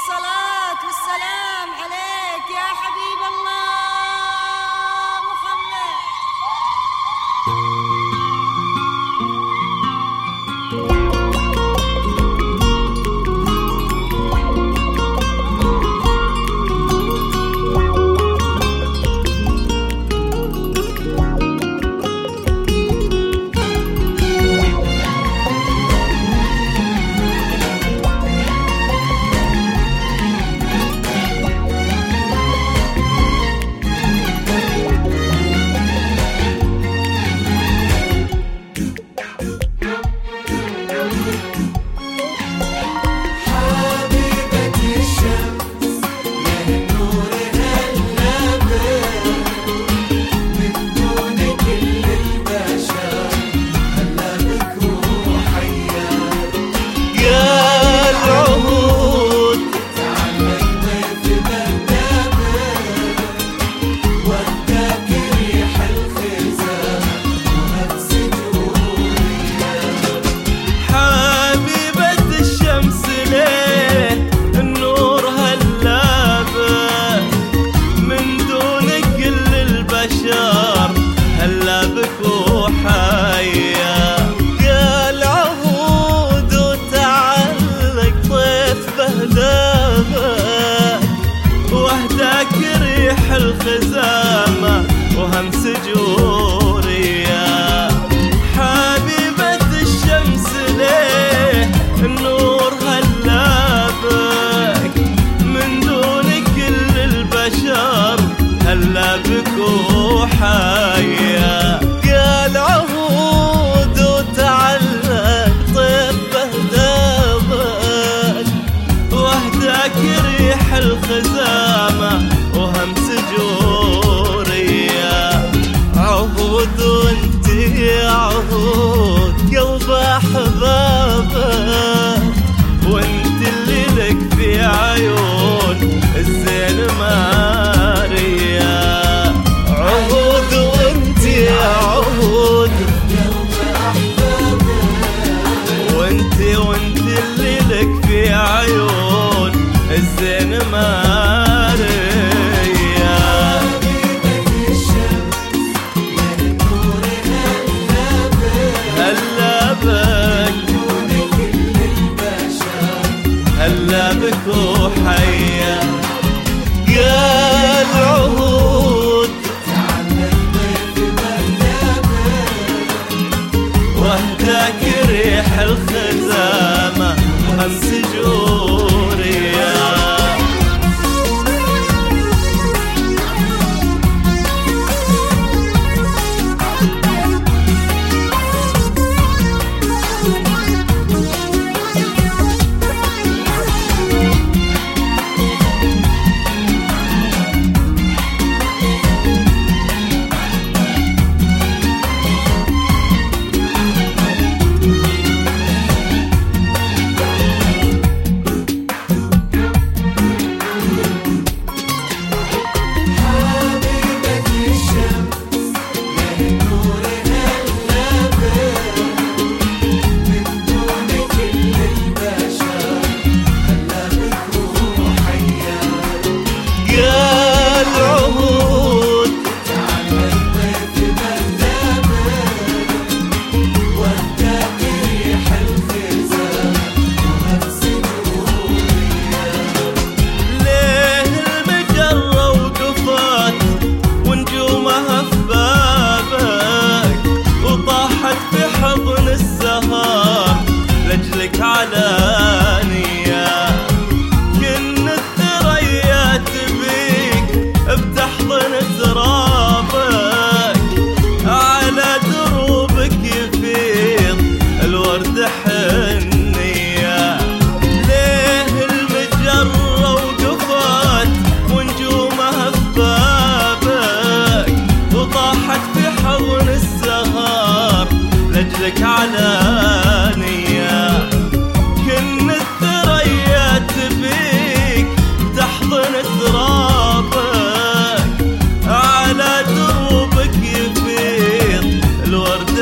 الصلاة والسلام عليك يا حبيب الله محمد. الخزامة وهمس جورية حبيبة الشمس ليه النور هلابك من دون كل البشر هلا بك وحيا يا العهود وتعلق طيب بهدابك وهداك ريح الخزامة وهمس جورية عهود وانت يا عهود قلب احبابك وانت اللي لك في عيون الزين ماريا عهود وانت يا عهود قلب احبابك وانت اللي لك في عيون الزين ماريا هلا بك وحيا يا العهود وهداك ريح الخزامة وهمس جورية لجلك علانية كن الثريا تبيك بتحضن ترابك على دروبك يفيض الورد حنية ليه المجرة وقفت ونجومها في بابك وطاحت في حضن السهر لجلك علانية كن الثريا تبيك تحضن ترابك على دروبك يفيض الورد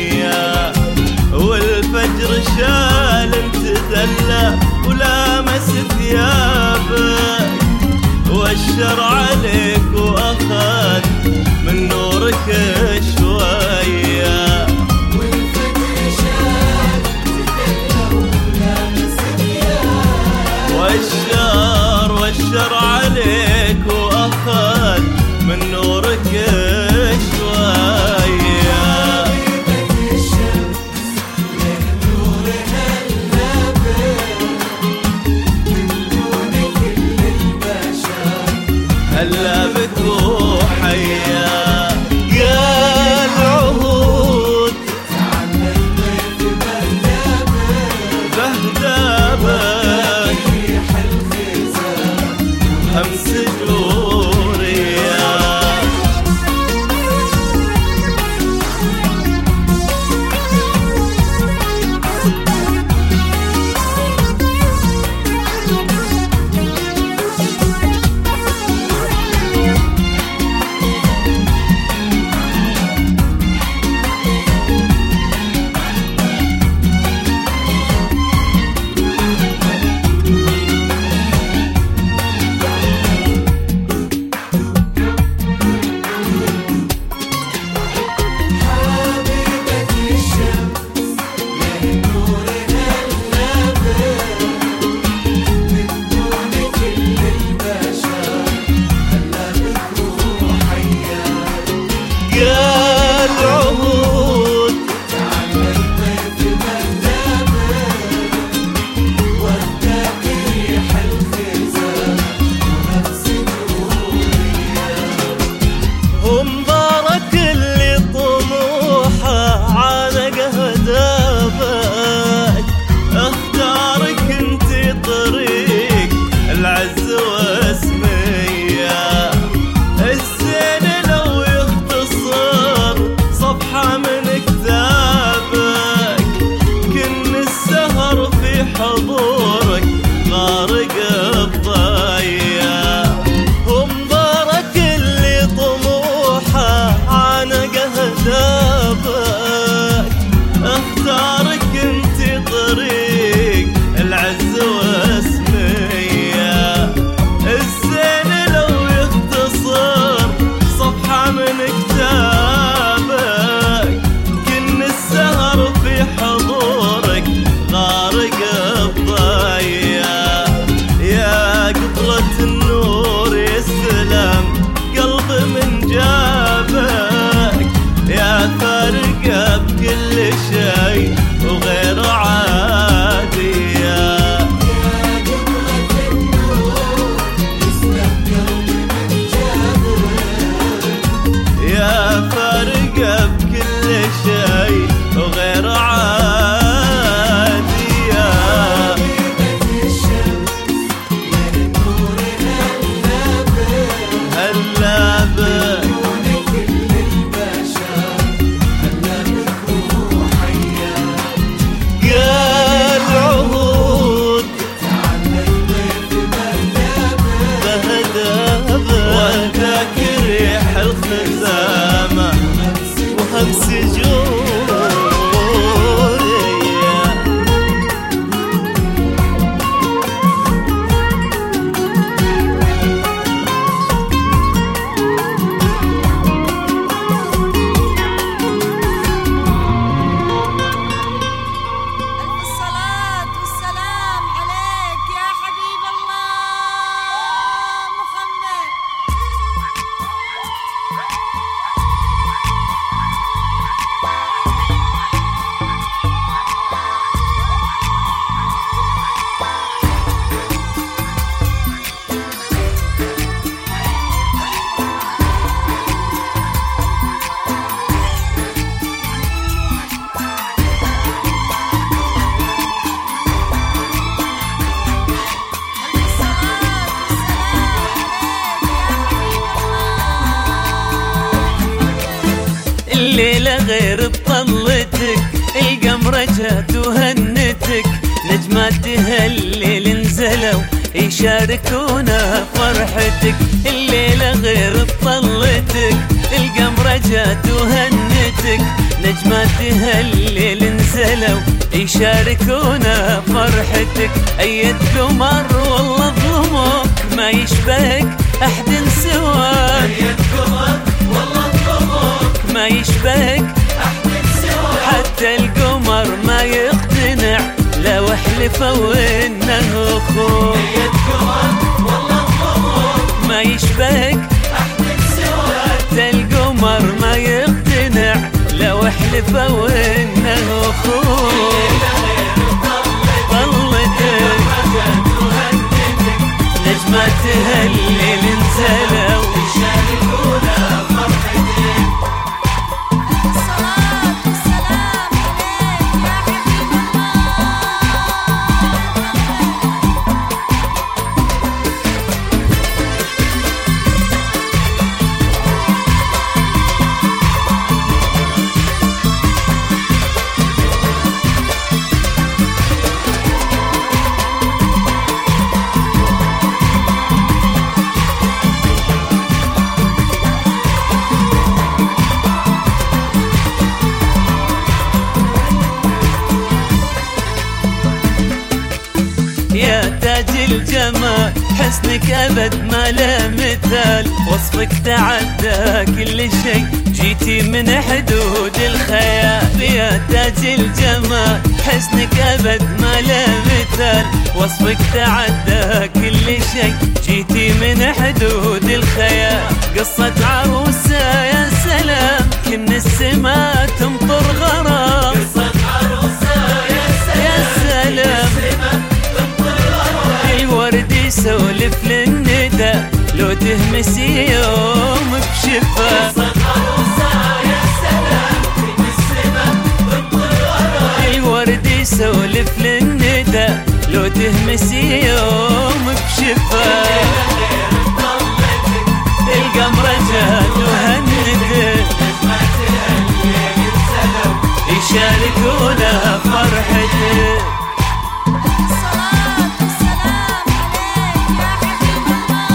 حنية والفجر شال تدلى ولامس والشر عليك وأخذ من نورك شوية، والفجر شاب تكلم ولامس والشر عليك وأخذ من نورك شوية. غيبة الشمس له نورها اللابر، من دون كل البشر هلا بك وحيا يا العهود تعلى الضيف بهدابك ريح الخزان همس جوريا. حبيبة الشمس له نورها اللابر، من دون كل البشر هلا بك وحيا يا العهود تعلى الضيف بهدابر، وداك ريح الخزان ونفس جوريا. ومبارك اللي طموحه عانق هدابك، اختارك انت طريق العز واسمية. الزين لو يختصر صفحة من كتابك، كن السهر في حضورك غارق بضيا. ومبارك اللي طموحه عانق هدابك، اختارك انت طريق العز واسمية. الزين لو يختصر صفحة من كتابك، كن السهر في حضورك غارق بضيا. يا قطرة النور يسلم قلب من جابك، يا فارقة بكل شيء وغير عادية. يا قطرة النور يسلم قلبي من جابك، يا فارقة بكل شيء وغير عادية. حبيبة الشمس له نورها اللابر، هلا بك دون كل البشر هلا بك وحيا يا العهود تعلى الضيف بهدابر، وداك ريح الخزامة وهمس جوريا. ألف الصلاة والسلام عليك يا حبيب الله محمد. الليلة غير بطلتك، القمرة جات وهنتك، نجمات تهلل نزلوا يشاركونا فرحتك. الليلة غير بطلتك، القمرة جات وهنتك، نجمات تهلل نزلوا يشاركونا فرحتك. أيد قمر والله ظلمك ما يشبهك، أحد سواك، يد قمر والله قمرك ما يشبهك أحد سواك، حتى القمر ما يقتنع لو حلفوا إنه أخوك. يد قمر والله قمرك ما يشبهك أحد سواك، حتى القمر ما يقتنع لو حلفوا إنه أخوك. طلتك نجمة تهلل نزلوا يشاركونا فرحتك. الصلاة والسلام عليك يا حبيب يا تاج الجمال، حسنك أبد ما له مثال، وصفك تعدى كل شيء، جيتي من حدود الخيال. يا تاج الجمال، حسنك أبد ما له مثال، وصفك تعدى كل شيء، جيتي من حدود الخيال. قصة عروسة يا سلام، كن السما تمطر غرام. قصة عروسة يا سلام الورد يسولف للندى، لو تهمسي يوم بشفا. قصة عروسة يا سلام، من السما تمطر غرام. الورد يسولف للندى، لو تهمسي يوم بشفا. القمرة جات وهندت، يشاركونا فرحتك. الصلاة والسلام عليك يا حبيب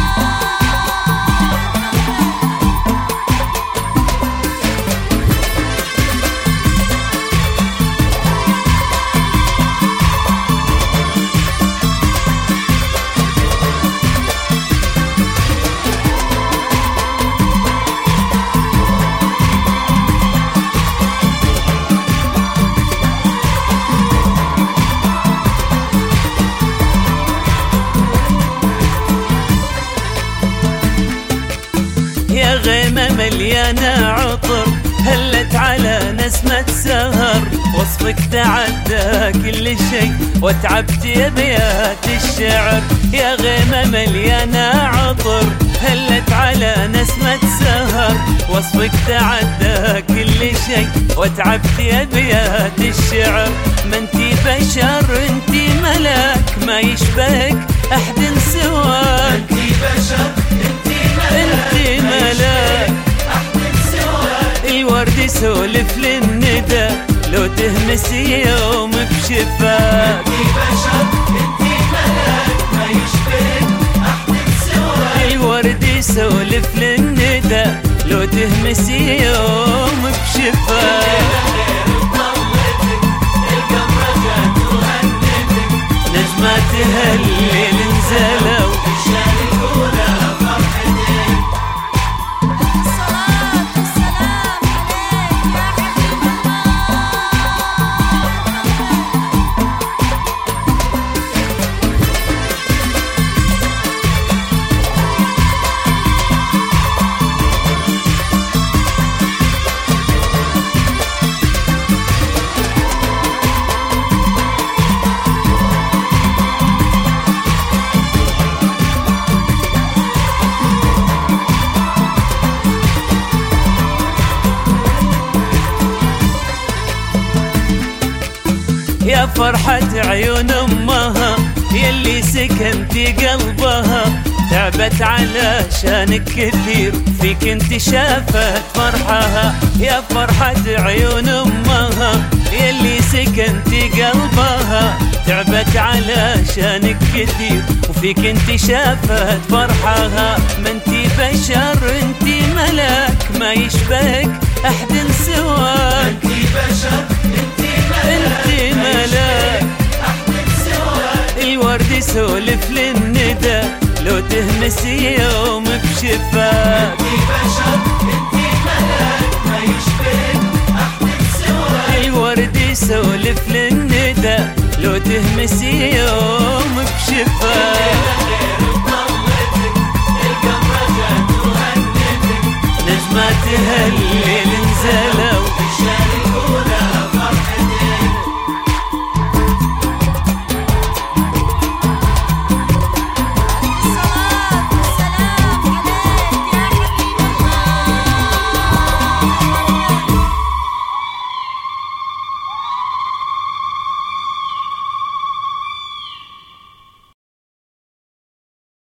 يا غيمة مليانة عطر، هلت على نسمة سهر، وصفك تعدى كل شيء، وتعبت أبيات الشعر. يا غيمة مليانة عطر، هلت على نسمة سهر، وصفك تعدى كل شيء، وتعبت أبيات الشعر. ما انتي بشر انتي ملاك، ما يشبهك أحد سواك. انتي بشر انتي انتي ملاك أحد سواك، الورد يسولف للندى، لو تهمسي يوم بشفاك. انتي بشر انتي ملاك، ما يشبهك أحد سواك. الورد يسولف للندى، لو تهمسي يوم بشفاك. القمرة جات وهندتك، نجمة تهلل نزلوا يشاركونا فرحتك. الصلاة والسلام عليك يا حبيب يا فرحة عيون أمها، يلي سكنتي قلبها، تعبت علشانك كثير، فيك انت شافت فرحها. يا فرحة عيون أمها، يلي سكنتي قلبها، تعبت علشانك كثير، وفيك انت شافت فرحها. ما انتي بشر انتي ملاك، ما يشبهك أحد سواك. انتي بشر انتي انتي ملاك أحد سواك. الورد يسولف للندى، لو تهمسي يوم بشفاك. انتي بشر انتي ملاك ما يشبهك احد سواك. الورد يسولف للندى لو تهمسي يوم بشفاك. نجمات هالليل نزلوا